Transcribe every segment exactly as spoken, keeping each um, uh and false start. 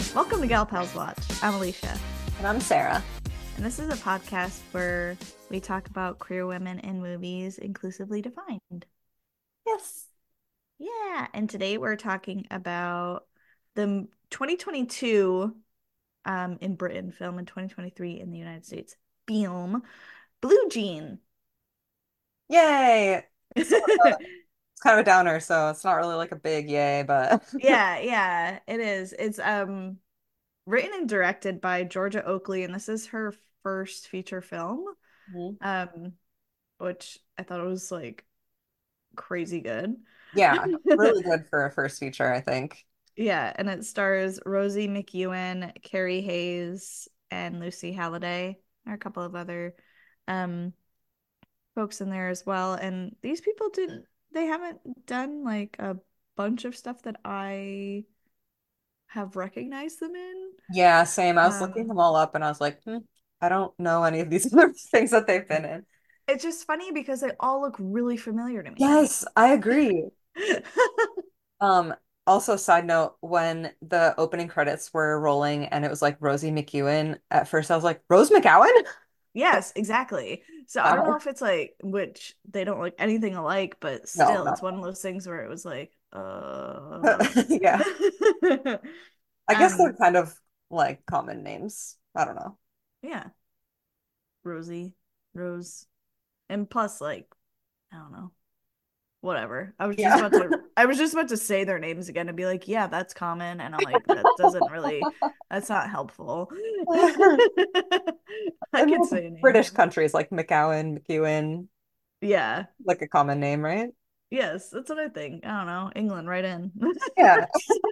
Welcome to Gal Pals Watch. I'm Alicia, And I'm Sarah. and this is a podcast where we talk about queer women in movies, inclusively defined. Yes. Yeah, and today we're talking about the twenty twenty-two um, in Britain film and twenty twenty-three in the United States film, Blue Jean. Yay. It's, sort of a- it's kind of a downer, so it's not really like a big yay, but Yeah, yeah, it is. It's um written and directed by Georgia Oakley, and this is her first feature film. Mhm. Um, which I thought it was like crazy good. Yeah, really good for a first feature, I think. Yeah, and it stars Rosie McEwen, Carrie Hayes, and Lucy Halliday. There are a couple of other um folks in there as well. And these people didn't they haven't done like a bunch of stuff that I have recognized them in. Yeah, same. I was looking Um, them all up and I was like, hmm, I don't know any of these other things that they've been in. it's just funny because they all look really familiar to me. Yes, I agree. Um, also, side note, when the opening credits were rolling and it was like Rosie McEwen, at first I was like, Rose McGowan? Yes, exactly. So I don't know Wow. if it's like which they don't look anything alike, but No, still, it's one of those things where it was like, uh, no. Yeah. I guess they're um, kind of like common names. I don't know. yeah, Rosie, Rose, and plus, like, I don't know, whatever. I was just Yeah. about to, I was just about to say their names again and be like, yeah, that's common, and I'm like, that doesn't really, that's not helpful. I And could like say a name. British countries like McGowan, McEwen, Yeah. like a common name, right? Yes, that's what I think. I don't know. England, right in. Yeah.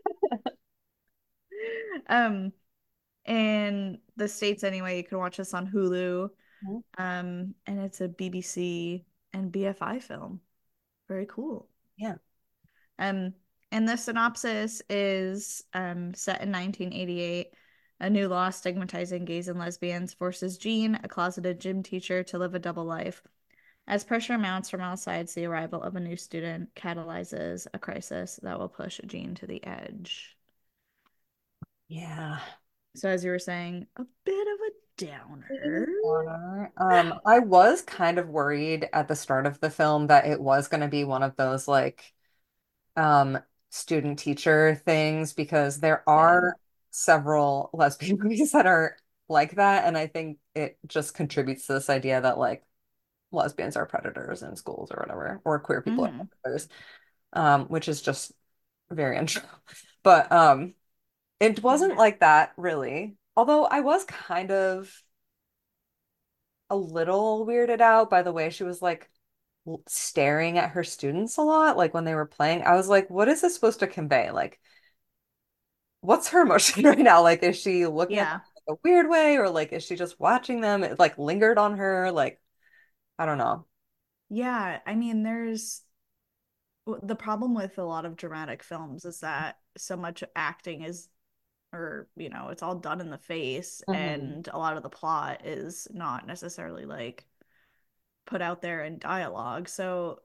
Um, in the States anyway, you can watch this on Hulu. Mhm. Um, and it's a B B C and B F I film. Very cool. Yeah. Um, and the synopsis is um set in nineteen eighty-eight. A new law stigmatizing gays and lesbians forces Jean, a closeted gym teacher, to live a double life. As pressure mounts from all sides, the arrival of a new student catalyzes a crisis that will push Jean to the edge. Yeah. So, as you were saying, a bit of a downer. Honor. Um, I was kind of worried at the start of the film that it was going to be one of those like um student teacher things because there Same. are several lesbian movies that are like that, and I think it just contributes to this idea that like lesbians are predators in schools or whatever, or queer people are Hmm. predators, um, which is just very untrue. But um, it wasn't Yeah. like that really. Although I was kind of a little weirded out by the way she was like l- staring at her students a lot, like when they were playing. I was like, what is this supposed to convey? Like, what's her emotion right now? Like, is she looking at them Yeah. in a weird way, or like is she just watching them? It like lingered on her. Like, I don't know. Yeah. I mean, there's the problem with a lot of dramatic films is that so much acting is, or, you know, it's all done in the face, Hmm. and a lot of the plot is not necessarily like put out there in dialogue. So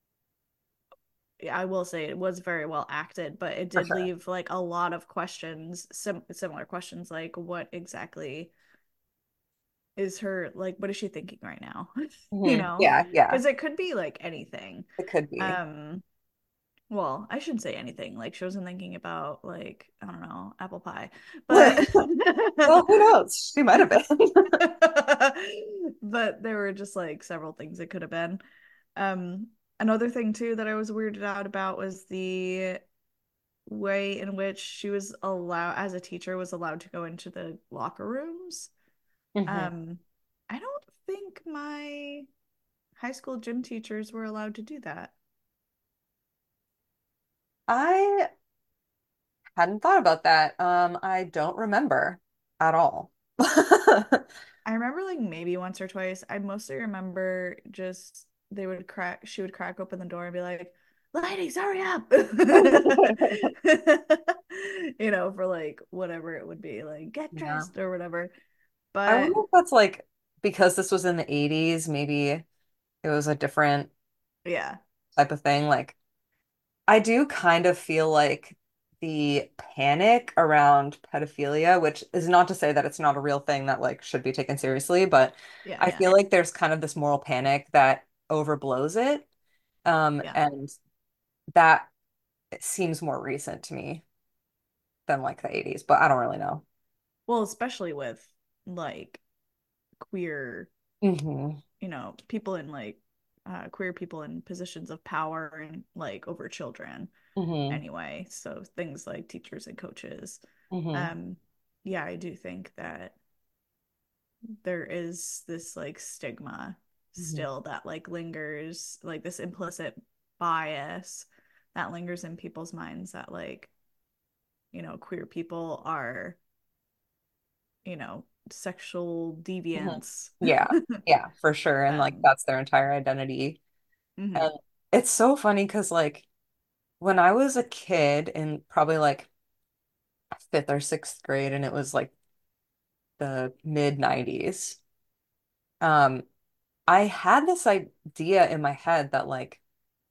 I will say it was very well acted, but it For did sure. leave like a lot of questions, sim similar questions, like what exactly is her like what is she thinking right now? You Hmm. know? Yeah, yeah, Because it could be like anything. it could be. Um, well, I shouldn't say anything. Like she wasn't thinking about like, I don't know, apple pie. But Well, who knows? She might have been. but there were just like several things it could have been. Um, another thing too that I was weirded out about was the way in which she was allowed, as a teacher, was allowed to go into the locker rooms. Hmm. Um, I don't think my high school gym teachers were allowed to do that. I hadn't thought about that. Um, I don't remember at all. I remember like maybe once or twice. I mostly remember just they would crack, she would crack open the door and be like, ladies, hurry up. You know, for like whatever it would be, like get Yeah. dressed or whatever. I But wonder if that's like because this was in the eighties, maybe it was a different yeah. type of thing. Like, I do kind of feel like the panic around pedophilia, which is not to say that it's not a real thing that like should be taken seriously, but Yeah, I yeah, feel like there's kind of this moral panic that overblows it. Um, yeah. and that seems more recent to me than like the eighties, but I don't really know. Well, especially with like queer, Hmm. you know, people in like uh, queer people in positions of power and like over children Hmm. anyway. So things like teachers and coaches. Hmm. Um, yeah, I do think that there is this like stigma Hmm. still that like lingers, like this implicit bias that lingers in people's minds that like, you know, queer people are, you know, sexual Hmm. deviants. Yeah, yeah, for sure. And like um, that's their entire identity. mhm. And it's so funny because like when I was a kid in probably like fifth or sixth grade, and it was like the mid nineties, um, I had this idea in my head that like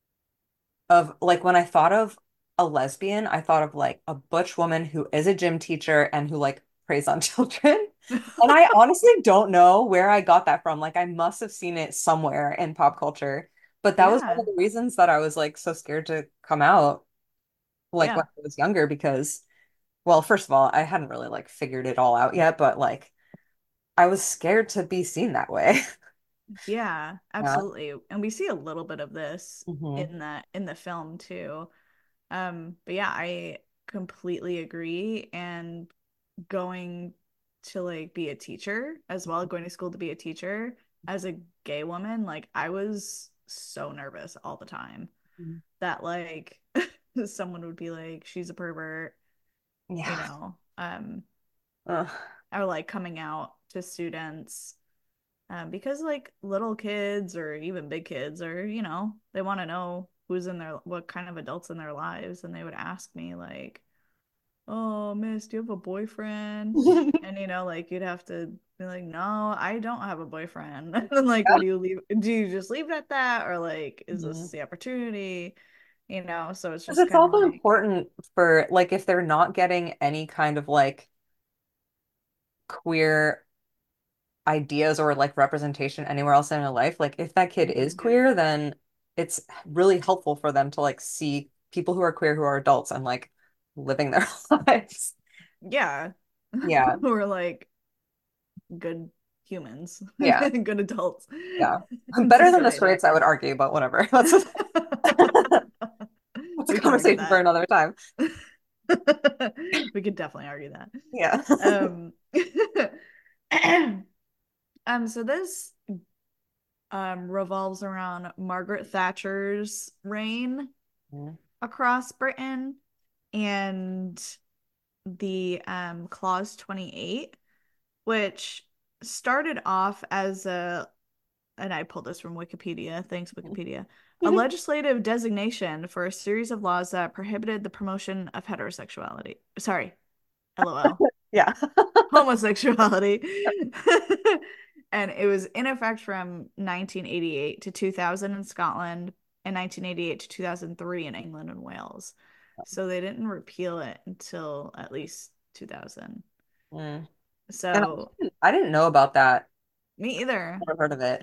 of like when I thought of a lesbian, I thought of like a butch woman who is a gym teacher and who like preys on children. And I honestly don't know where I got that from. Like I must have seen it somewhere in pop culture. But that was one Yeah, of the reasons that I was like so scared to come out like when yeah, I was younger because well, first of all, I hadn't really like figured it all out yet, but like I was scared to be seen that way. yeah, Yeah. absolutely. And we see a little bit of this Hmm. in the in the film too. Um, but yeah, I completely agree. And going to like be a teacher as well, going to school to be a teacher as a gay woman, like I was so nervous all the time that like someone would be like, she's a pervert, you Yeah. know, um, Ugh. or like coming out to students. Um, because like little kids or even big kids or, you know, they want to know who's in their what kind of adults in their lives. And they would ask me like, oh, miss, do you have a boyfriend? And you know, like you'd have to be like, no, I don't have a boyfriend. And then like, what do you leave? Do you just leave it at that? Or like, is this Mhm. the opportunity? You know, so it's 'Cause just it's kind of also like, important for like if they're not getting any kind of like queer ideas or like representation anywhere else in their life, like if that kid is mhm. queer, then it's really helpful for them to like see people who are queer who are adults and like living their lives. Yeah, Yeah. we're like good humans, Yeah. good adults, Yeah. to Better than the say that. straights, I would argue, but whatever. That's a, that's a We can argue conversation for that. another time. We could definitely argue that. Yeah. Um, um, so this um revolves around Margaret Thatcher's reign across Britain and the um Clause twenty-eight, which started off as a, and I pulled this from Wikipedia, thanks Wikipedia, a legislative designation for a series of laws that prohibited the promotion of heterosexuality. Sorry, LOL. Yeah. Homosexuality. And it was in effect from nineteen eighty-eight to two thousand in Scotland and nineteen eighty-eight to two thousand three in England and Wales. So they didn't repeal it until at least two thousand. Mm. And I So didn't, I didn't know about that. me either. Never heard of it.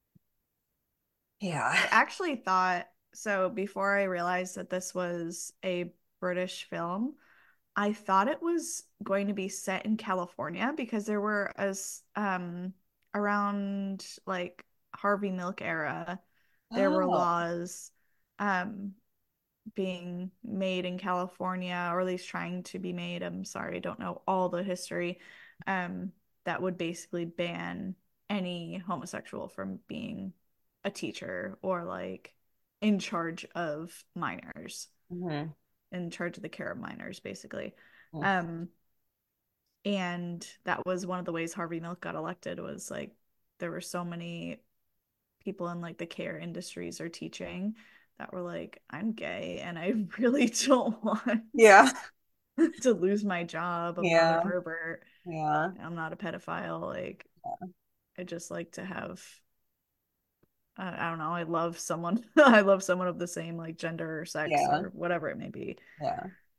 Yeah. I actually thought so before I realized that this was a British film. I thought it was going to be set in California because there were as um around like Harvey Milk era, there were Oh. laws um being made in California, or at least trying to be made. I'm sorry, I don't know all the history. Um, that would basically ban any homosexual from being a teacher or like in charge of minors, Hmm. in charge of the care of minors, basically. Um, and that was one of the ways Harvey Milk got elected was like there were so many people in like the care industries or teaching that were like, I'm gay and I really don't want Yeah. to lose my job. I'm not a Yeah. pervert. Yeah. I'm not a pedophile. Like, I just like to have, I, I don't know, I love someone, I love someone of the same like gender or sex Yeah. or whatever it may be. Yeah.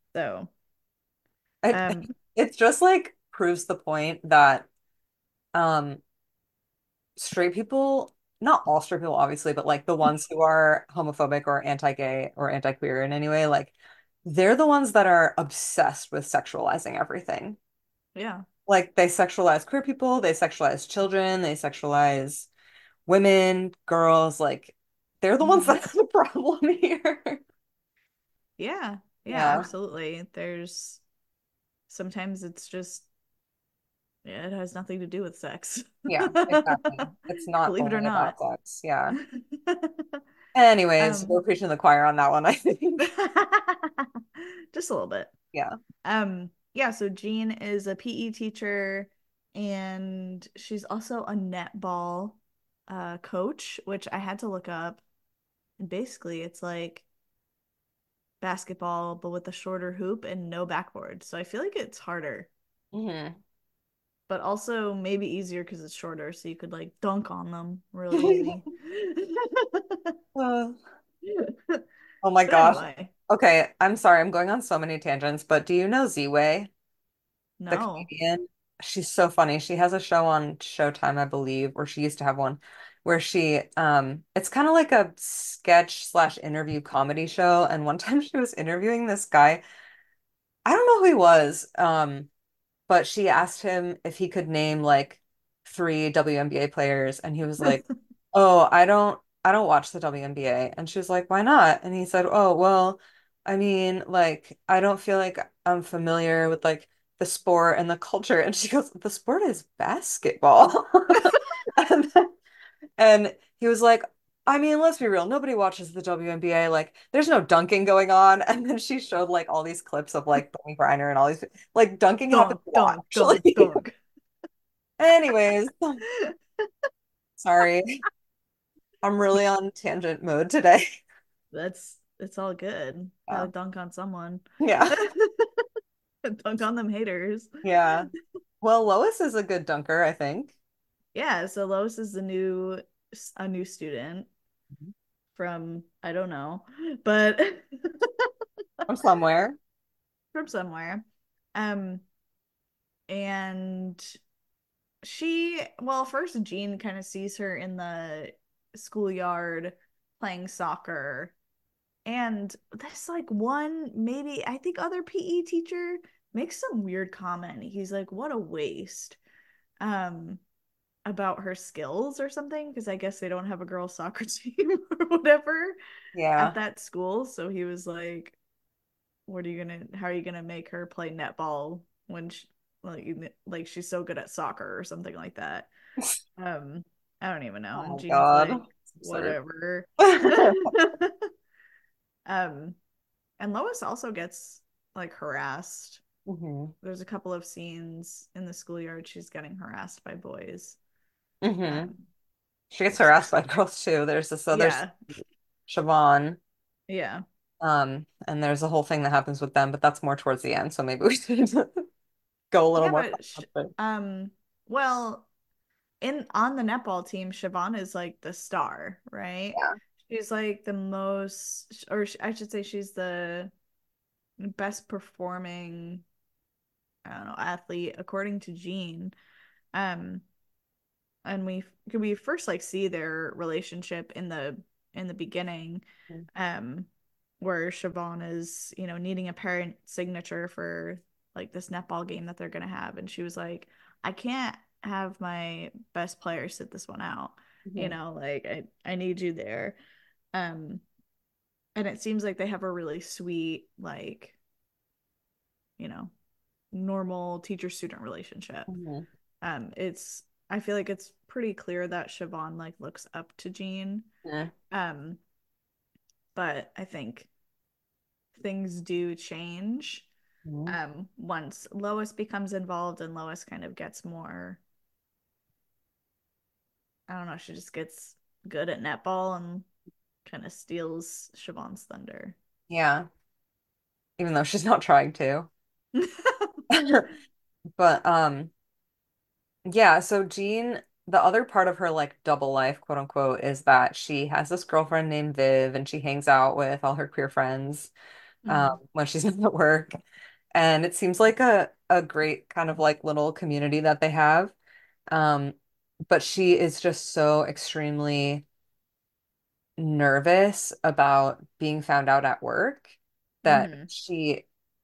So, It um, it's just like proves the point that um straight people, not all straight people obviously, but like the ones who are homophobic or anti-gay or anti-queer in any way, like they're the ones that are obsessed with sexualizing everything. yeah. Like they sexualize queer people, they sexualize children, they sexualize women, girls, like they're the ones Hmm. that have the problem here. Yeah. Yeah, Yeah. absolutely. There's sometimes it's just yeah, it has nothing to do with sex. Yeah, exactly. It's not Believe it or only not. about sex. Yeah. Anyways, Um, we're preaching to the choir on that one, I think. just a little bit. Yeah. Um, yeah, so Jean is a P E teacher and she's also a netball uh coach, which I had to look up. And basically it's like basketball but with a shorter hoop and no backboard. So I feel like it's harder, Hmm. but also maybe easier because it's shorter, so you could like dunk on them real easy. Uh, oh my But gosh. anyway, Okay, I'm sorry, I'm going on so many tangents, but do you know Z-Way, the no. comedian? She's so funny. She has a show on Showtime, I believe, or she used to have one where she um it's kind of like a sketch slash interview comedy show. And one time she was interviewing this guy. I don't know who he was. Um, but she asked him if he could name like three W N B A players, and he was like, "Oh, I don't, I don't watch the W N B A." And she was like, "Why not?" And he said, "Oh, well, I mean, like, I don't feel like I'm familiar with like the sport and the culture." And she goes, "The sport is basketball." And, then- and he was like, I mean, let's be real. Nobody watches the W N B A. Like, there's no dunking going on. And then she showed like all these clips of like Brittany Griner and all these like dunking happens Dunk, a lot, dunk, dunk, actually. dunk. Anyways, sorry. I'm really on tangent mode today. That's it's all good. Yeah. Gotta dunk on someone. Yeah. Dunk on them haters. Yeah. Well, Lois is a good dunker, I think. Yeah, so Lois is the new a new student from I don't know, but From somewhere. from somewhere. Um, and she, well, first Jean kind of sees her in the schoolyard playing soccer. And this like one, maybe I think other P E teacher makes some weird comment. He's like, what a waste. Um, about her skills or something, because I guess they don't have a girls' soccer team or whatever at Yeah. that school. So he was like, what are you gonna, how are you gonna make her play netball when she, like, like she's so good at soccer or something like that. Um, I don't even know. Oh And my Jean's God. like, It's absurd. whatever. Um, and Lois also gets like harassed. Hmm. There's a couple of scenes in the schoolyard she's getting harassed by boys. Hmm. Um, She gets which harassed is by girls too. There's this other yeah, Siobhan. yeah, Um, and there's a whole thing that happens with them, but that's more towards the end. So maybe we should go a little yeah. more. But sh um, well, in on the netball team, Siobhan is like the star, right? Yeah. She's like the most, or sh- I should say, she's the best performing, I don't know, athlete according to Jean. Um, and we we first like see their relationship in the in the beginning, um, where Siobhan is, you know, needing a parent signature for like this netball game that they're gonna have, and she was like, I can't have my best player sit this one out, you Hmm. know, like I I need you there. Um, and it seems like they have a really sweet, like, you know, normal teacher student relationship. Hmm. Um, it's I feel like it's pretty clear that Siobhan like looks up to Jean. Yeah. Um, but I think things do change Mhm. um once Lois becomes involved and Lois kind of gets more, I don't know, she just gets good at netball and kind of steals Siobhan's thunder. Yeah. Even though she's not trying to. But um yeah, so Jean, the other part of her like double life, quote unquote, is that she has this girlfriend named Viv and she hangs out with all her queer friends. um, Hmm. when she's not at work. And it seems like a a great kind of like little community that they have. Um, but she is just so extremely nervous about being found out at work that Hmm. she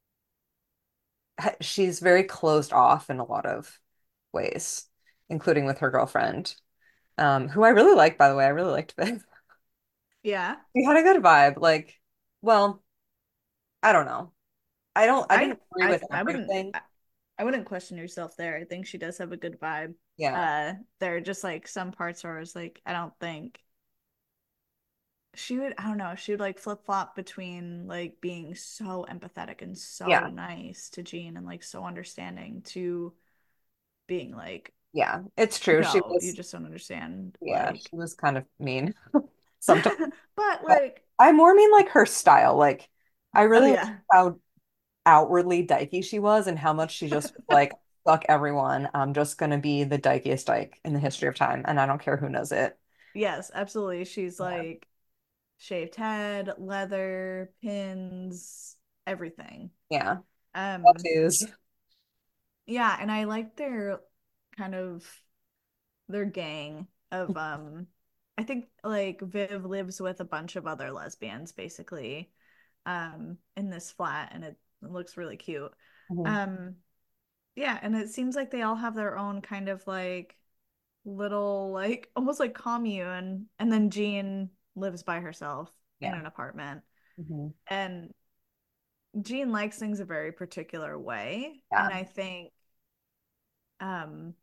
she's very closed off in a lot of ways, including with her girlfriend, um, who I really like, by the way. I really liked Viv. Yeah. We had a good vibe. Like, well, I don't know. I don't, I I didn't agree I with I wouldn't everything. I, I wouldn't question yourself there. I think she does have a good vibe. Yeah. Uh, there are just like some parts where I was like, I don't think she would, I don't know, she would like flip-flop between like being so empathetic and so Yeah. nice to Jean and like so understanding to being like, Yeah. It's true. She no, you was, just don't understand. yeah, Like, she was kind of mean sometimes. but But like, I more mean like her style. Like, I oh really liked yeah. how outwardly dykey she was and how much she just was like, fuck everyone. I'm just gonna be the dykiest dyke in the history of time, and I don't care who knows it. Yes, absolutely. She's Yeah. like shaved head, leather, pins, everything. Yeah. Um, Tattoos. yeah, and I like their kind of their gang of um I think like Viv lives with a bunch of other lesbians basically um in this flat and it, it looks really cute. Mhm. Um yeah, and it seems like they all have their own kind of like little like almost like commune and then Jean lives by herself in Yeah. an apartment. Mhm. And Jean likes things a very particular way Yeah. and I think um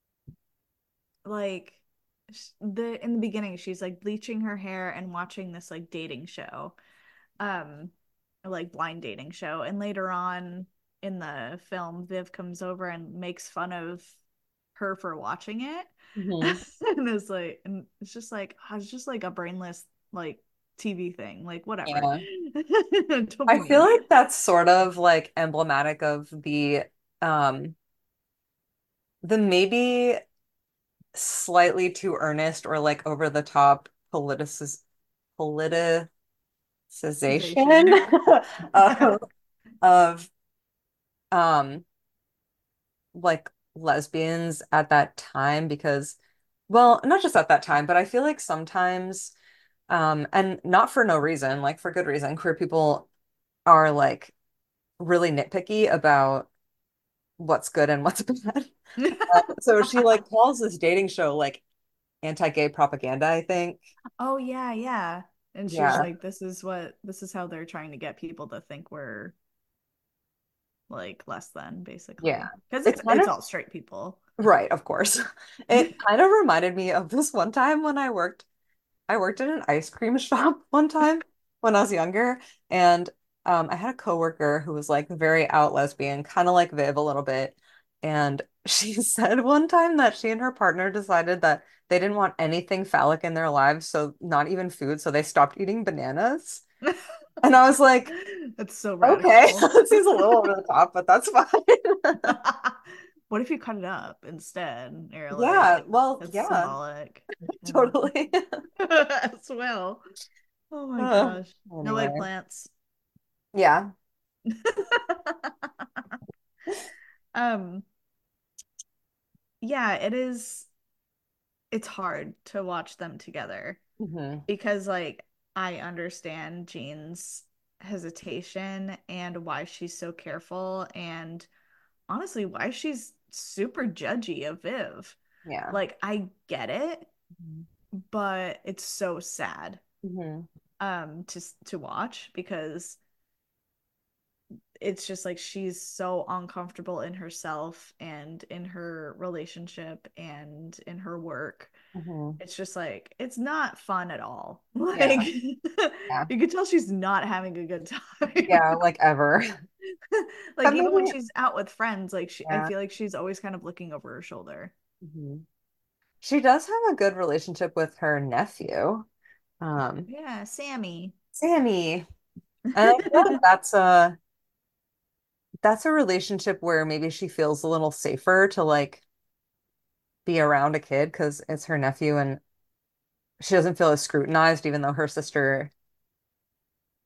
like the in the beginning she's like bleaching her hair and watching this like dating show um like blind dating show and later on in the film Viv comes over and makes fun of her for watching it Mhm. and it's like and it's just like oh, it's just like a brainless like T V thing like whatever Yeah. don't I be feel mean. like that's sort of like emblematic of the um the maybe slightly too earnest or like over the top politicis politicization Cessation. of, of um like lesbians at that time because well, not just at that time, but I feel like sometimes um and not for no reason, like for good reason, queer people are like really nitpicky about what's good and what's bad. Uh, so she like calls this dating show like anti-gay propaganda, I think. Oh yeah, yeah. And she's Yeah. like, this is what this is how they're trying to get people to think we're like less than, Yeah. basically. Because It it's kind it's of all straight people. right, of course. It kind of reminded me of this one time when I worked I worked in an ice cream shop one time when I was younger, and um, I had a coworker who was like very out lesbian, kind of like Viv a little bit. And she said one time that she and her partner decided that they didn't want anything phallic in their lives, so not even food, so they stopped eating bananas. And I was like, That's so okay, radical. that seems a little over the top, but that's fine. What if you cut it up instead? You're Yeah, like, well, it's yeah, symbolic. And totally. as well. Oh my Uh, gosh. No anyway, eggplants. yeah. Um, yeah, it is it's hard to watch them together Hmm. because like I understand Jean's hesitation and why she's so careful and honestly why she's super judgy of Viv. Yeah. Like I get it, but it's so sad Hmm. um to to watch because it's just like she's so uncomfortable in herself and in her relationship and in her work. Hmm. It's just like it's not fun at all. Yeah. Like Yeah. you could tell she's not having a good time. Yeah, like ever. Like But even when maybe, she's out with friends, like she, I yeah. feel like she's always kind of looking over her shoulder. Hmm. She does have a good relationship with her nephew, um, Yeah, Sammy. Sammy. And I feel like that's a that's a relationship where maybe she feels a little safer to like be around a kid because it's her nephew and she doesn't feel as scrutinized, even though her sister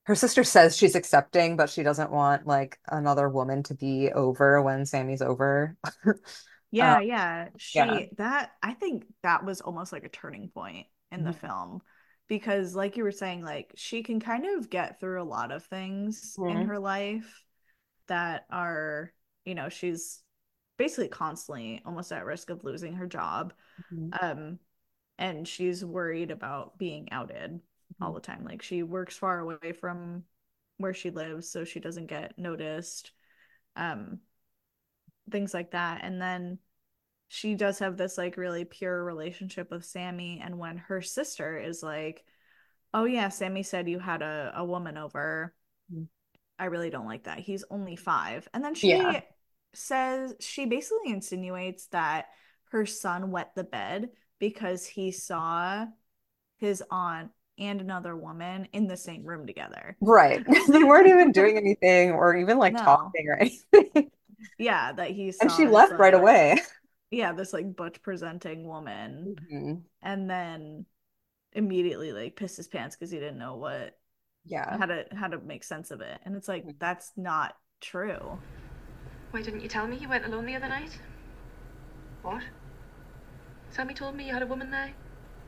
her sister says she's accepting, but she doesn't want like another woman to be over when Sammy's over. Uh, Yeah, yeah. yeah. She that I think that was almost like a turning point in the Mhm. film because like you were saying like she can kind of get through a lot of things in Mhm. her life that are, you know, she's basically constantly almost at risk of losing her job. Mhm. Um, and she's worried about being outed all Mhm. the time. Like she works far away from where she lives so she doesn't get noticed. Um, things like that. And then she does have this like really pure relationship with Sammy. And when her sister is like, oh yeah, Sammy said you had a, a woman over. Mhm. I really don't like that. He's only five. And then Yeah. she says, she basically insinuates that her son wet the bed because he saw his aunt and another woman in the same room together. Right. They weren't even doing anything or even like No. talking or anything. Yeah, that he And she saw this left right like, away. yeah, this like butch presenting woman Mhm. and then immediately like pissed his pants because he didn't know what Yeah. how to how to make sense of it. And it's like that's not true. Why didn't you tell me you went alone the other night? What? Sammy told me you had a woman there.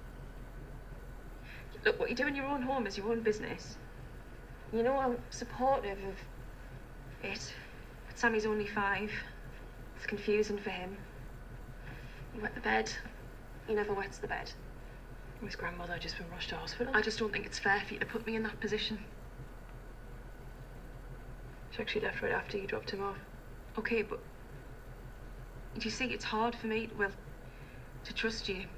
Look, what you do in your own home is your own business. You know I'm supportive of it, but Sammy's only five. It's confusing for him. He wet the bed. He never wets the bed. His grandmother had just been rushed to hospital. I just don't think it's fair for you to put me in that position. She actually left right after you dropped him off. Okay, but do you see, it's hard for me, well, to trust you.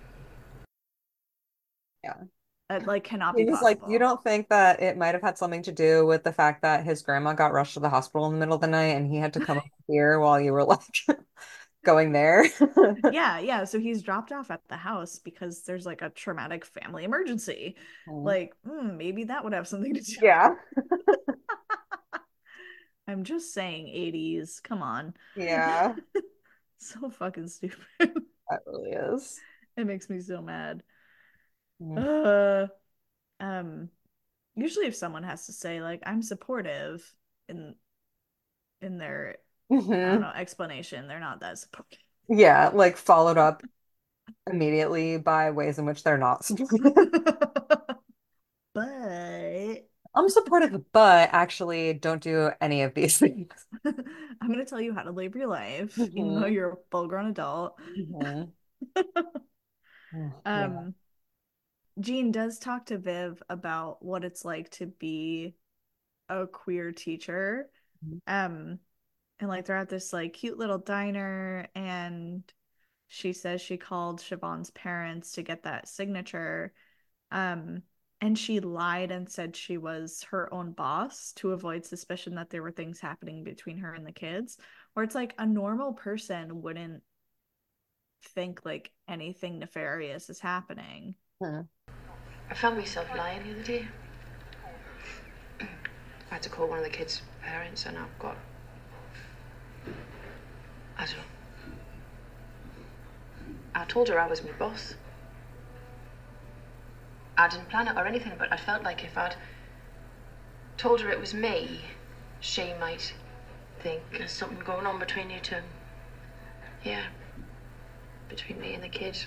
Yeah. It like cannot He be was like, you possible. don't think that it might have had something to do with the fact that his grandma got rushed to the hospital in the middle of the night and he had to come up here while you were like going there? Yeah, yeah. So he's dropped off at the house because there's like a traumatic family emergency. Mm. Like, hmm, maybe that would have something to do. Yeah. I'm just saying eighties. Come on. Yeah. So fucking stupid. That really is. It makes me so mad. Mm. Uh, um, usually if someone has to say like I'm supportive in in their I don't Hmm. know explanation, they're not that supportive. Yeah, like followed up immediately by ways in which they're not supportive. But I'm supportive, but actually don't do any of these things. I'm gonna tell you how to live your life, even though Hmm. you're a full-grown adult. Hmm. Yeah. Um, Jean does talk to Viv about what it's like to be a queer teacher. Um, and like they're at this like cute little diner, and she says she called Siobhan's parents to get that signature. Um, and she lied and said she was her own boss to avoid suspicion that there were things happening between her and the kids. Where it's like a normal person wouldn't think like anything nefarious is happening. Hmm. I found myself lying the other day. I had to call one of the kids' parents and I've got, I don't know. I told her I was my boss. I didn't plan it or anything, but I felt like if I'd told her it was me, she might think there's something going on between you two. Yeah, between me and the kid.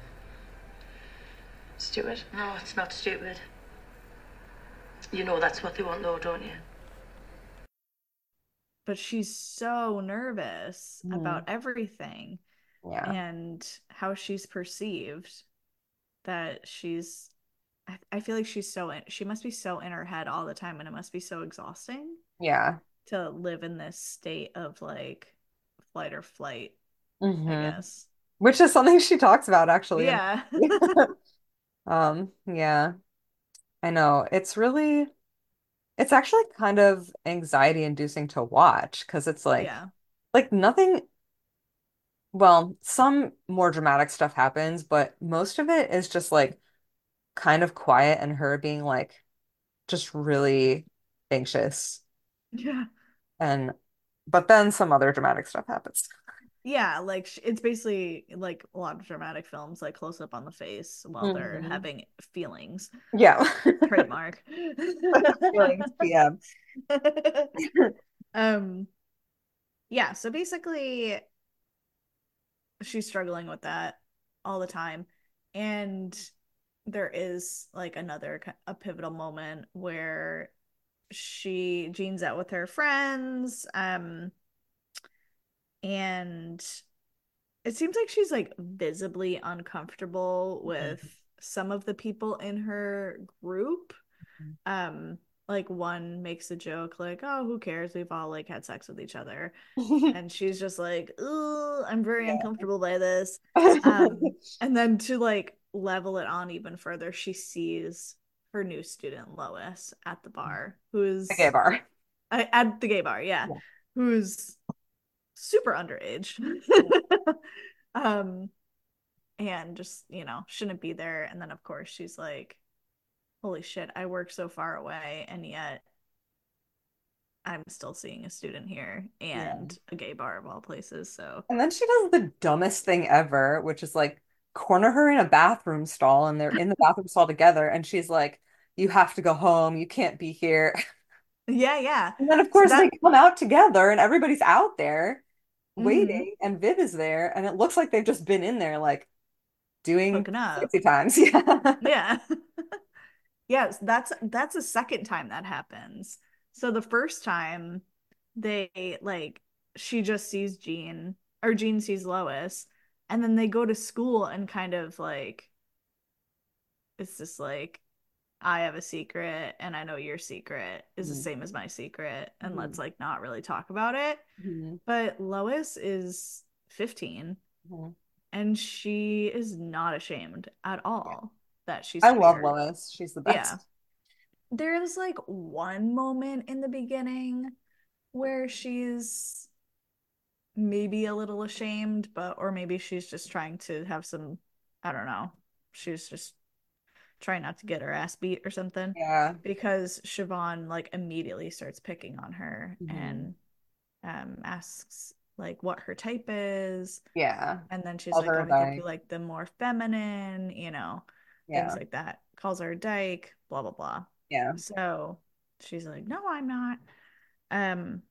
Stupid? No, it's not stupid. You know that's what they want though, don't you? But she's so nervous Hmm. about everything Yeah. and how she's perceived that she's I, I feel like she's so in, she must be so in her head all the time and it must be so exhausting Yeah. to live in this state of like flight or flight, I Hmm. guess. Which is something she talks about actually in Yeah. um yeah, I know. It's really it's actually kind of anxiety inducing to watch because it's like Yeah. like nothing, well, some more dramatic stuff happens, but most of it is just like kind of quiet and her being like just really anxious Yeah. and but then some other dramatic stuff happens. Yeah, like sh- it's basically like a lot of dramatic films, like close up on the face while they're Mhm. having feelings. Yeah. Trademark. Feelings P M. Um, yeah, so basically she's struggling with that all the time. And there is like another a pivotal moment where she Jean's out with her friends, um, and it seems like she's like visibly uncomfortable with some of the people in her group. Um, like one makes a joke like, "Oh, who cares? We've all like had sex with each other." And she's just like, "Ooh, I'm very Yeah. uncomfortable by this." Um, and then to like level it on even further, she sees her new student Lois at the bar, The gay who's bar. at the gay bar, yeah, Yeah. who's super underage. um, and just, you know, shouldn't be there. And then of course she's like, "Holy shit, I work so far away, and yet I'm still seeing a student here Yeah. and a gay bar of all places." So And then she does the dumbest thing ever, which is like corner her in a bathroom stall and they're in the bathroom stall together. And she's like, you have to go home. You can't be here. yeah, yeah. And then, of So course, that they come out together and everybody's out there mhm, waiting and Viv is there. And it looks like they've just been in there like doing hooking up. sexy times. Yeah. Yeah. Yes, that's that's the second time that happens. So the first time they like she just sees Jean or Jean sees Lois, and then they go to school and kind of like it's just like I have a secret and I know your secret is the Mhm. same as my secret, and let's Mhm. like not really talk about it. Mhm. But Lois is fifteen Mhm. and she is not ashamed at Yeah. all that she's I love queer. Lois. She's the Yeah. best. There's like one moment in the beginning where she's maybe a little ashamed, but or maybe she's just trying to have some, I don't know. She's just trying not to get her ass beat or something Yeah. because Siobhan like immediately starts picking on her Mhm. and um asks like what her type is. Yeah. And then she's Calls like, her "Oh, a I think you dyke. like them more feminine," you know, things Yeah. like that. Calls her a dyke, blah blah blah. Yeah. So she's like, "No, I'm not." Um,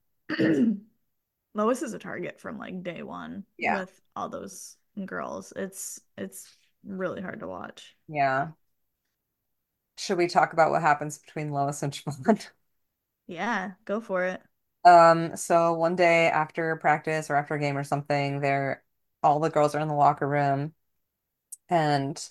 Lois is a target from like day one Yeah. with all those girls. It's it's really hard to watch. Yeah. Should we talk about what happens between Lois and Siobhan? Yeah, go for it. Um, so one day after practice or after a game or something, they're all the girls are in the locker room and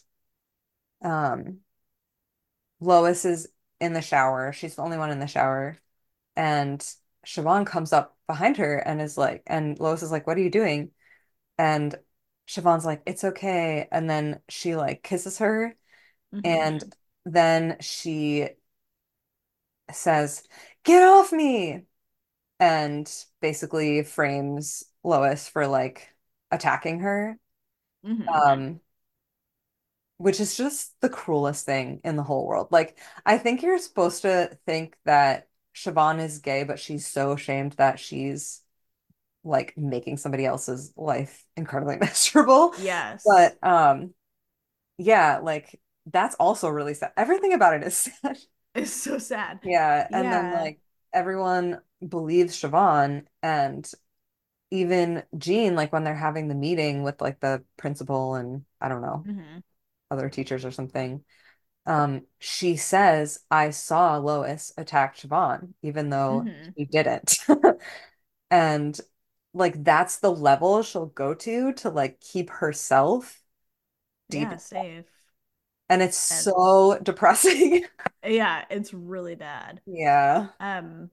um Lois is in the shower. She's the only one in the shower. And Siobhan comes up behind her and is like, and Lois is like, what are you doing? And Siobhan's like, it's okay. And then she like kisses her Hmm. and then she says, get off me. And basically frames Lois for like attacking her. Hmm. Um, which is just the cruelest thing in the whole world. Like, I think you're supposed to think that Siobhan is gay, but she's so ashamed that she's like making somebody else's life incredibly miserable. Yes. But um, yeah, like that's also really sad. Everything about it is sad. It's so sad. Yeah, and then Yeah. like everyone believes Siobhan and even Jean, like when they're having the meeting with like the principal and I don't know, Hmm. other teachers or something, um, she says, I saw Lois attack Siobhan, even though Hmm. she didn't. And like that's the level she'll go to to like keep herself deep. Yeah, safe. And it's And so depressing. yeah, it's really bad. Yeah. Um,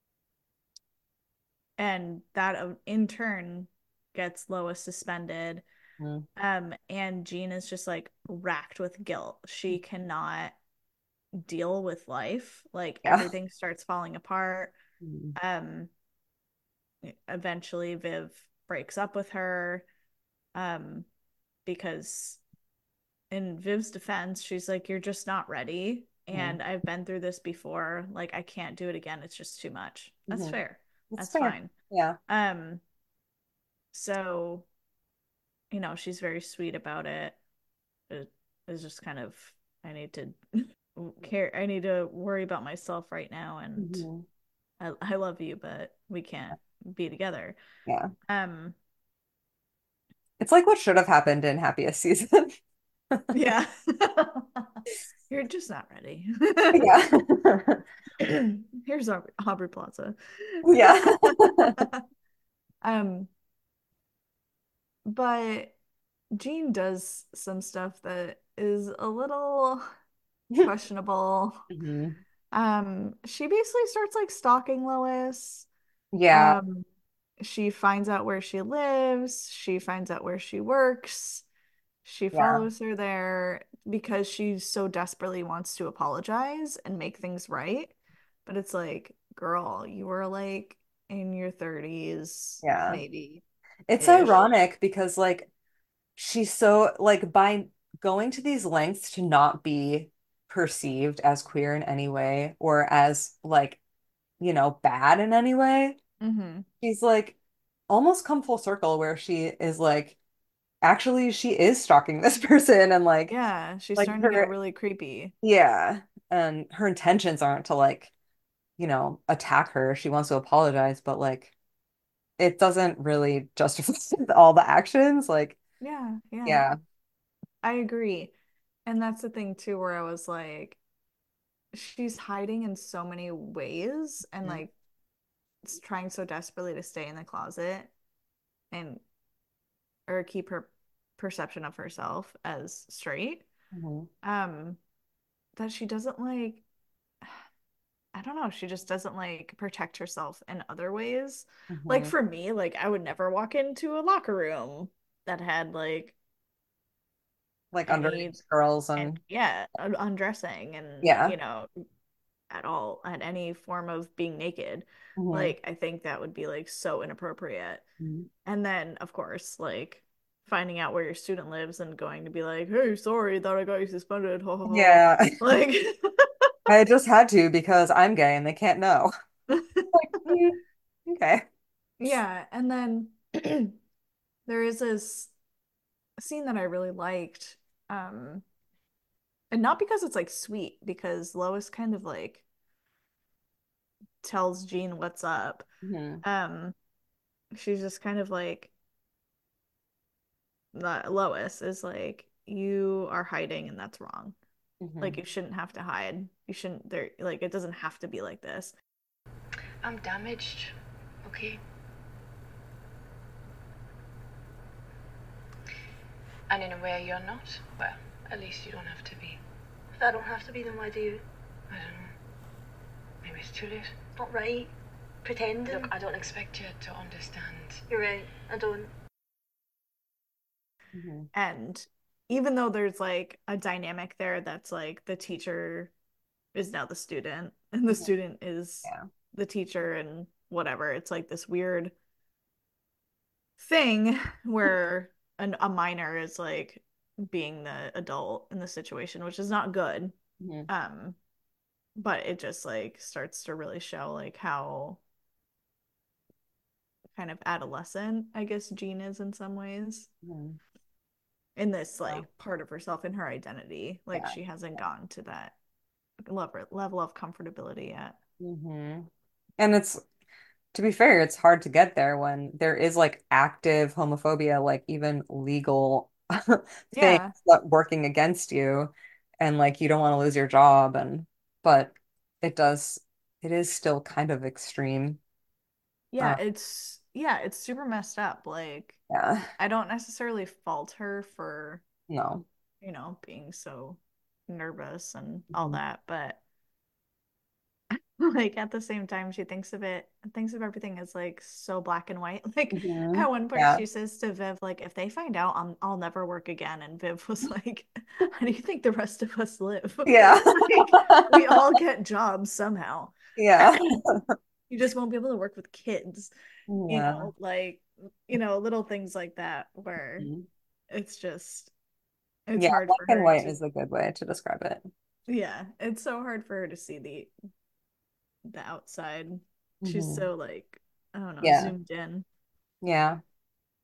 and that uh, in turn gets Lois suspended. Mm. Um, and Jean is just like racked with guilt. She cannot deal with life. Like Yeah. everything starts falling apart. Mm. Um, eventually Viv breaks up with her. Um, because in Viv's defense, she's like, "You're just not ready. Mm. And I've been through this before. Like, I can't do it again. It's just too much." That's Mhm. fair. It's That's fair. fine. Yeah. Um, So, you know, she's very sweet about it. It is just kind of, I need to care, I need to worry about myself right now, and Mhm. I, I love you, but we can't be together. Yeah. Um, It's like what should have happened in Happiest Season. yeah. You're just not ready. Yeah. Here's Aubrey, Aubrey Plaza. Yeah. Um, but Jean does some stuff that is a little questionable. Mhm. Um, she basically starts like stalking Lois. Yeah. Um, she finds out where she lives, she finds out where she works. She Yeah. follows her there because she so desperately wants to apologize and make things right. But it's like, girl, you were like in your thirties, Yeah. maybe It's ish. ironic because like she's so like by going to these lengths to not be perceived as queer in any way or as like, you know, bad in any way, Hmm. she's like almost come full circle where she is like actually she is stalking this person and like Yeah, she's like starting to get her really creepy. yeah, and her intentions aren't to like, you know, attack her. She wants to apologize, but like it doesn't really justify all the actions. Like, Yeah, yeah, yeah. I agree. And that's the thing too, where I was like, she's hiding in so many ways and Mhm. like trying so desperately to stay in the closet and or keep her perception of herself as straight. Mhm. Um, that she doesn't like, I don't know, she just doesn't like protect herself in other ways. Like Mhm. for me, like I would never walk into a locker room that had like Like any underage girls and and yeah, undressing and yeah. you know, at all at any form of being naked. Mhm. Like I think that would be like so inappropriate. Mhm. And then of course, like finding out where your student lives and going to be like, "Hey, sorry, thought I got you suspended." Ha ha ha. Yeah. Like I just had to because I'm gay and they can't know. Like, mm, okay. yeah, and then there is this scene that I really liked. Um and not because it's like sweet, because Lois kind of like tells Jean what's up. Mhm. Um she's just kind of like that Lois is like, you are hiding and that's wrong. Like Mhm. you shouldn't have to hide. You shouldn't there like it doesn't have to be like this. I'm damaged, okay? And in a way you're not. Well, at least you don't have to be. If I don't have to be, then why do you? I don't know. Maybe it's too late. Not right. Pretending. Look, I don't expect you to understand. You're right. I don't. Mhm. And even though there's like a dynamic there that's like the teacher is now the student and the Mhm. student is Yeah. the teacher and whatever, it's like this weird thing where an, a minor is like being the adult in the situation, which is not good. Mhm. Um, but it just like starts to really show like how kind of adolescent, I guess, Jean is in some ways Mhm. in this Yeah. like part of herself in her identity. Like Yeah. she hasn't gone to that level level of comfortability yet. Mhm. And it's to be fair, it's hard to get there when there is like active homophobia, like even legal things Yeah. that working against you, and like you don't want to lose your job, and but it does, it is still kind of extreme. Yeah, Uh, it's yeah, it's super messed up. Like yeah, I don't necessarily fault her for, no. you know, being so nervous and all Mhm. that, but like at the same time she thinks of it thinks of everything as like so black and white. Like Mhm. at one point Yeah, she says to Viv, like, if they find out, I'm, I'll never work again. And Viv was like, how do you think the rest of us live? yeah, Like we all get jobs somehow. yeah, You just won't be able to work with kids, you yeah. know, like, you know, little things like that where Mhm. it's just it's Yeah, hard black for and her white to is a good way to describe it. yeah, it's so hard for her to see the the outside. She's Mhm. so like, I don't know, Yeah, zoomed in. yeah.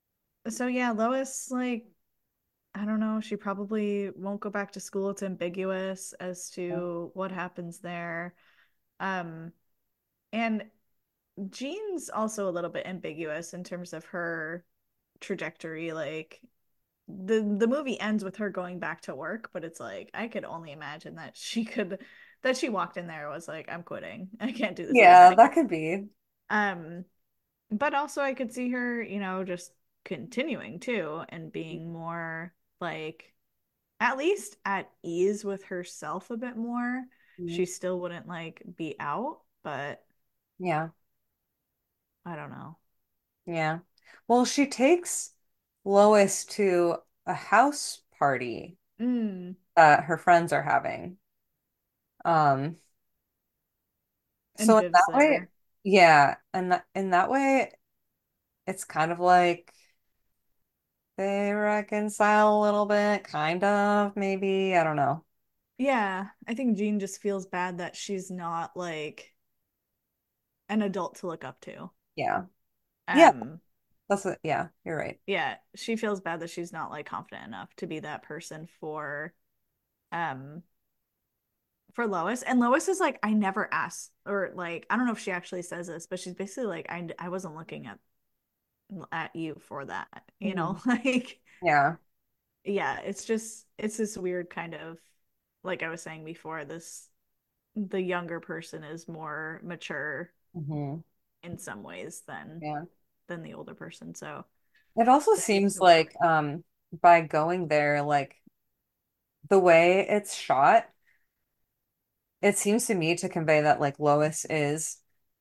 so yeah, Lois, like, I don't know, she probably won't go back to school. It's ambiguous as to what happens there. Um, and Jean's also a little bit ambiguous in terms of her trajectory. Like the the movie ends with her going back to work, but it's like I could only imagine that she could that she walked in there and was like, I'm quitting. I can't do this Yeah, anymore. that could be. Um, but also I could see her, you know, just continuing too and being more like at least at ease with herself a bit more. Mhm. She still wouldn't like be out, but Yeah, I don't know. yeah. Well, she takes Lois to a house party Mm, that her friends are having. Um, and so in Viv's that way, there. yeah, and that in that way, it's kind of like they reconcile a little bit, kind of, maybe. I don't know. Yeah, I think Jean just feels bad that she's not like an adult to look up to. Yeah. Yeah, Um, that's it. Yeah, you're right. yeah, she feels bad that she's not like confident enough to be that person for um for Lois. And Lois is like, I never asked, or like, I don't know if she actually says this, but she's basically like, I I wasn't looking at at you for that, you know? Mhm. Like, Yeah. yeah, it's just it's this weird kind of like I was saying before, this the younger person is more mature Hmm. in some ways than Yeah. than the older person. So It also that makes seems it weird. like um by going there, like the way it's shot, it seems to me to convey that like Lois is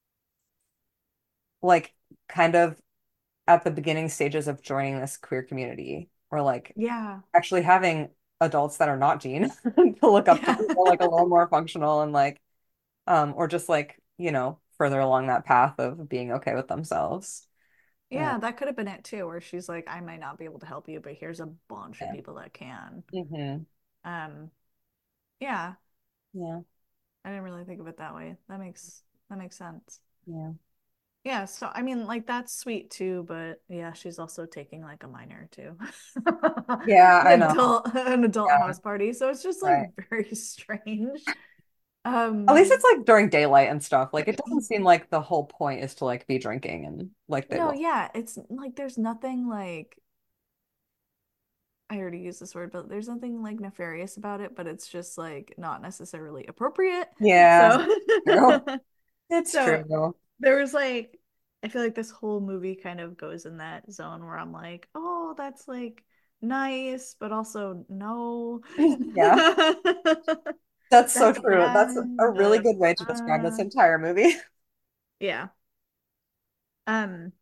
like kind of at the beginning stages of joining this queer community or like Yeah. actually having adults that are not Jean to look up to Yeah. who are like a little more functional and like um or just like, you know, further along that path of being okay with themselves. Uh, Yeah, that could have been it too, where she's like, I might not be able to help you, but here's a bunch of yeah. people that can. Hmm. Um, yeah, Yeah. I didn't really think of it that way. That makes that makes sense. Yeah. Yeah, so I mean, like that's sweet too, but yeah, she's also taking like a minor too. Yeah, An I know. adult an adult Yeah, house party. So it's just like right. very strange. At least it's Um, like during daylight and stuff. Like it doesn't seem like the whole point is to like be drinking and like they no, will. yeah, it's like there's nothing like I already used this word, but there's nothing like nefarious about it, but it's just like not necessarily appropriate. Yeah, So true. It's so true. there was like I feel like this whole movie kind of goes in that zone where I'm like, oh, that's like nice, but also no. Yeah, that's so That's true. That's a bad, really but good way to describe this uh entire movie. yeah. Um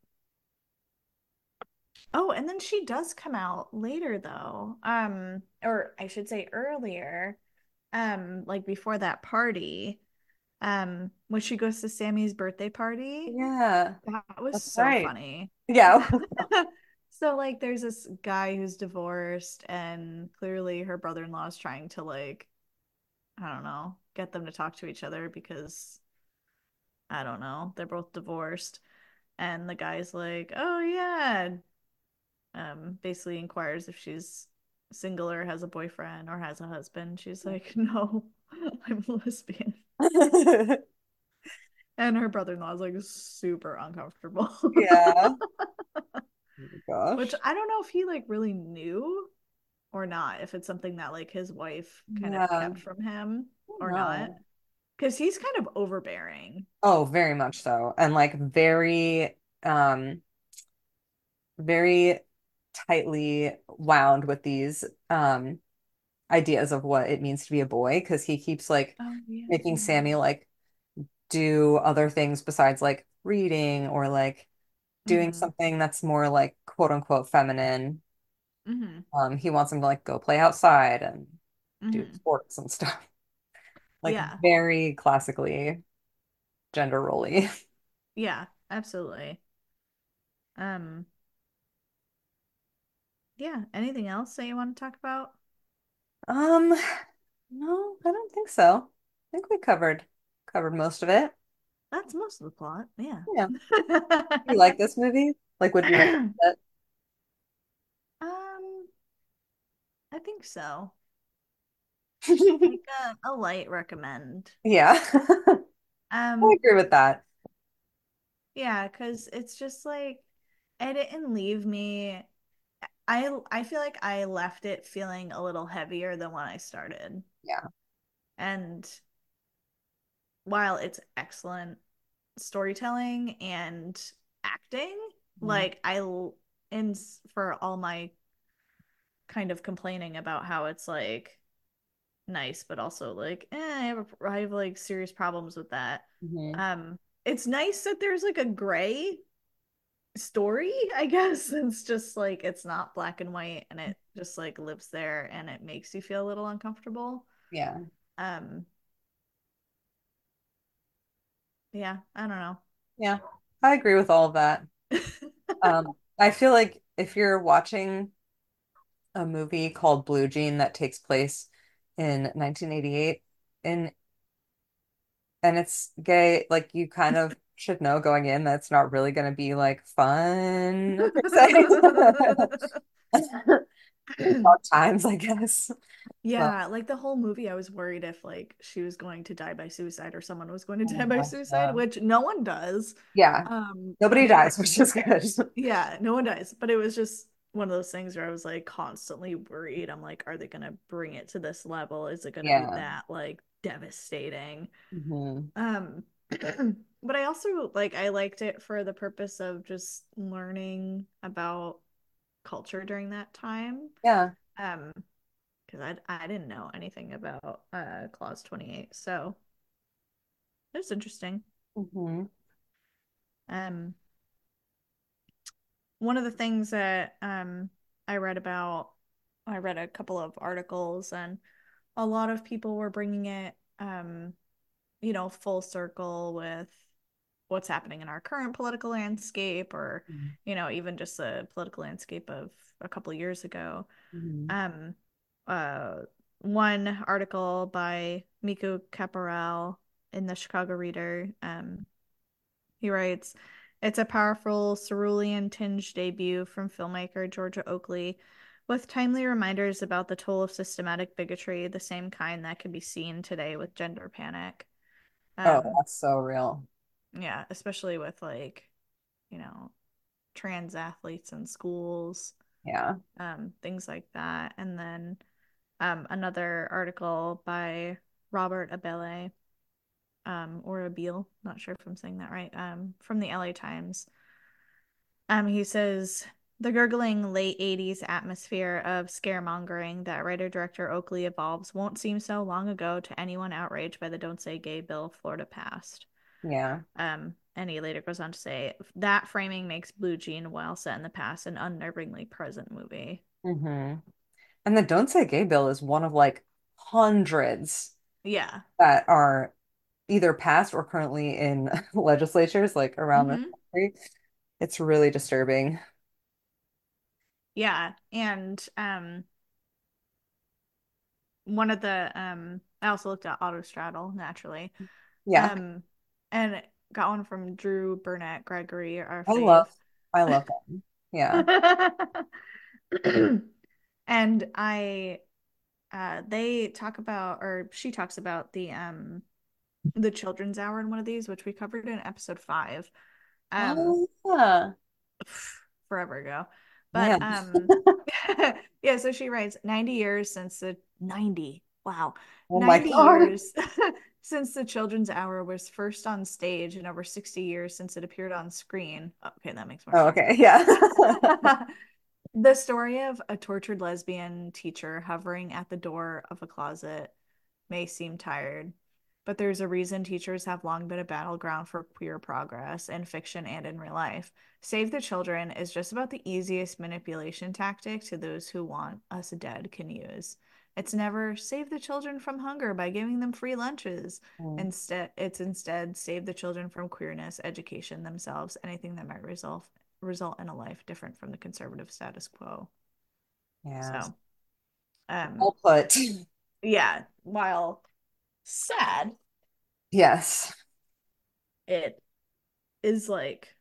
oh, and then she does come out later though. Um or I should say earlier. Um like before that party. Um when she goes to Sammy's birthday party. Yeah, That was that's so right. funny. Yeah. So like there's this guy who's divorced and clearly her brother-in-law is trying to like I don't know, get them to talk to each other because I don't know, they're both divorced. And the guy's like, "Oh yeah." Um basically inquires if she's single or has a boyfriend or has a husband. She's like, "No, I'm a lesbian." And her brother-in-law is like super uncomfortable. Yeah. Oh my Which gosh. I don't know if he like really knew or not, if it's something that like his wife kind of Yeah. kept from him or not. No. Because he's kind of overbearing. Oh, very much so. And like very um very tightly wound with these um ideas of what it means to be a boy because he keeps like Oh yeah, making yeah. Sammy like do other things besides like reading or like doing Mm-hmm. something that's more like quote unquote feminine. Mm-hmm. Um, he wants him to like go play outside and do Mm-hmm. sports and stuff. Like Yeah. very classically gender rolly. Yeah, absolutely. Um, yeah. Anything else that you want to talk about? Um, no, I don't think so. I think we covered covered most of it. That's most of the plot. Yeah. Yeah. You like this movie? Like, would you recommend it? think so. Yeah. Like a, a light recommend. I Um, agree with that. yeah, because it's just like it didn't leave me. I I feel like I left it feeling a little heavier than when I started. Yeah. And while it's excellent storytelling and acting, Mhm. like I l- in for all my kind of complaining about how it's like nice, but also like, eh, I have a, I have like serious problems with that. Mhm. Um, it's nice that there's like a gray story, I guess. It's just like it's not black and white and it just like lives there and it makes you feel a little uncomfortable. Yeah. Um, yeah, I don't Yeah. I agree with all of that. know. Um, I feel like if you're watching a movie called Blue Jean that takes place in nineteen eighty-eight and and it's gay, like you kind of should know going in that it's not really going to be like fun per se. Dark times, I guess. But Yeah, like the whole movie, I was worried if like she was going to die by suicide or someone was going to oh my die by gosh, suicide, yeah. which no one does. Yeah. Um, Nobody but dies, which is good. yeah, no one dies. But it was just one of those things where I was like constantly worried. I'm like, are they gonna bring it to this level? Is it gonna be Yeah. that like devastating? Hmm. Um, but I also like I liked it for the purpose of just learning about culture during that time. Yeah. Um, because I I didn't know anything about uh Clause twenty-eight, so it's interesting. Hmm. Um, one of the things that um I read about, I read a couple of articles, and a lot of people were bringing it, um, you know, full circle with what's happening in our current political landscape, or you know, even just the political landscape of a couple years ago. Hmm. Um, uh, One article by Miko Caporal in the Chicago Reader, um, he writes, it's a powerful cerulean tinged debut from filmmaker Georgia Oakley, with timely reminders about the toll of systematic bigotry, the same kind that can be seen today with gender panic. Oh, Um, that's so real. yeah, especially with like, you know, trans athletes in schools, Yeah. um, things like that. And then um, another article by Robert Abele, um, or Abeel, not sure if I'm saying that right, um, from the L A Times. Um, he says the gurgling late eighties atmosphere of scaremongering that writer-director Oakley evolves won't seem so long ago to anyone outraged by the Don't Say Gay bill Florida passed. Yeah. Um, and he later goes on to say that framing makes Blue Jean, while set in the past, an unnervingly present movie. Hmm. And the Don't Say Gay bill is one of like hundreds Yeah. that are either passed or currently in legislatures like around the Mm-hmm. country. It's really disturbing. Yeah. And um one of the um I also looked at Autostraddle naturally. Yeah. Um and got one from Drew Burnett Gregory, our I love fave. I love them. Yeah. And I uh they talk about, or she talks about the um the children's hour in one of these, which we covered in episode five. Um Oh, yeah. Forever ago. But Man. um yeah, so she writes ninety years since the ninety. Wow. Oh my ninety God. years since the Children's Hour was first on stage, and over sixty years since it appeared on screen. Okay, that makes more Oh, sense. okay. Yeah. The story of a tortured lesbian teacher hovering at the door of a closet may seem tired, but there's a reason teachers have long been a battleground for queer progress in fiction and in real life. Save the Children is just about the easiest manipulation tactic to those who want us dead can use. It's never save the children from hunger by giving them free lunches. Mm. Instead, it's instead save the children from queerness, education themselves, anything that might result result in a life different from the conservative status quo. Yes. So, um, Well put. yeah, while sad, Yes. it is like,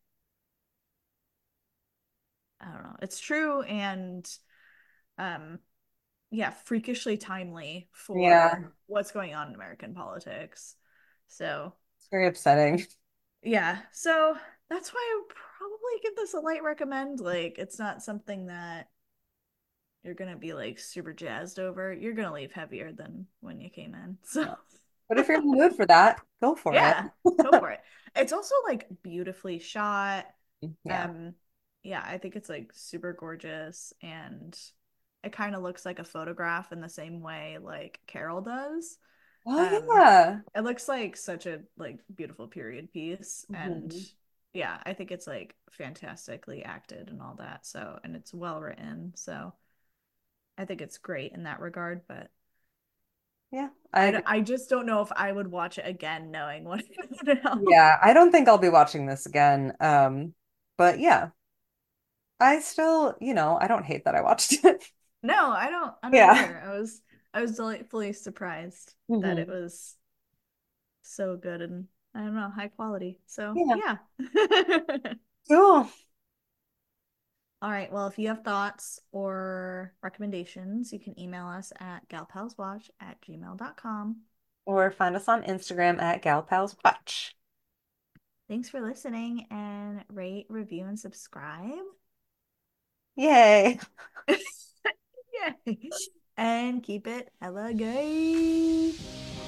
I don't know, it's true, and um yeah, freakishly timely Yeah, for what's going on in American politics. So, it's very upsetting. yeah. So that's why I would probably give this a light recommend. Like, it's not something that you're gonna be like super jazzed over. You're gonna leave heavier than when you came in. So, Yeah. But if you're in the mood for that, go for it. yeah, go for it. It's also like beautifully shot. Yeah. Um, yeah, I think it's like super gorgeous and it kind of looks like a photograph in the same way like Carol does. Oh Um, yeah. it looks like such a like beautiful period piece and Mhm. yeah, I think it's like fantastically acted and all that. So, and it's well written. So, I think it's great in that regard, but Yeah, I I, agree. I just don't know if I would watch it again knowing what it else. Yeah, I don't think I'll be watching this again. Um, but yeah, I still, you know, I don't hate that I watched it. No, I don't I don't Yeah. either. I was I was delightfully surprised that it Hmm. was so good and I don't know, high quality. So, Yeah. yeah. Cool. All right. Well, if you have thoughts or recommendations, you can email us at galpalswatch at gmail dot com. Or find us on Instagram at Gal Pals Watch. Thanks for listening and rate, review, and subscribe. Yay. Yay. And keep it hella gay.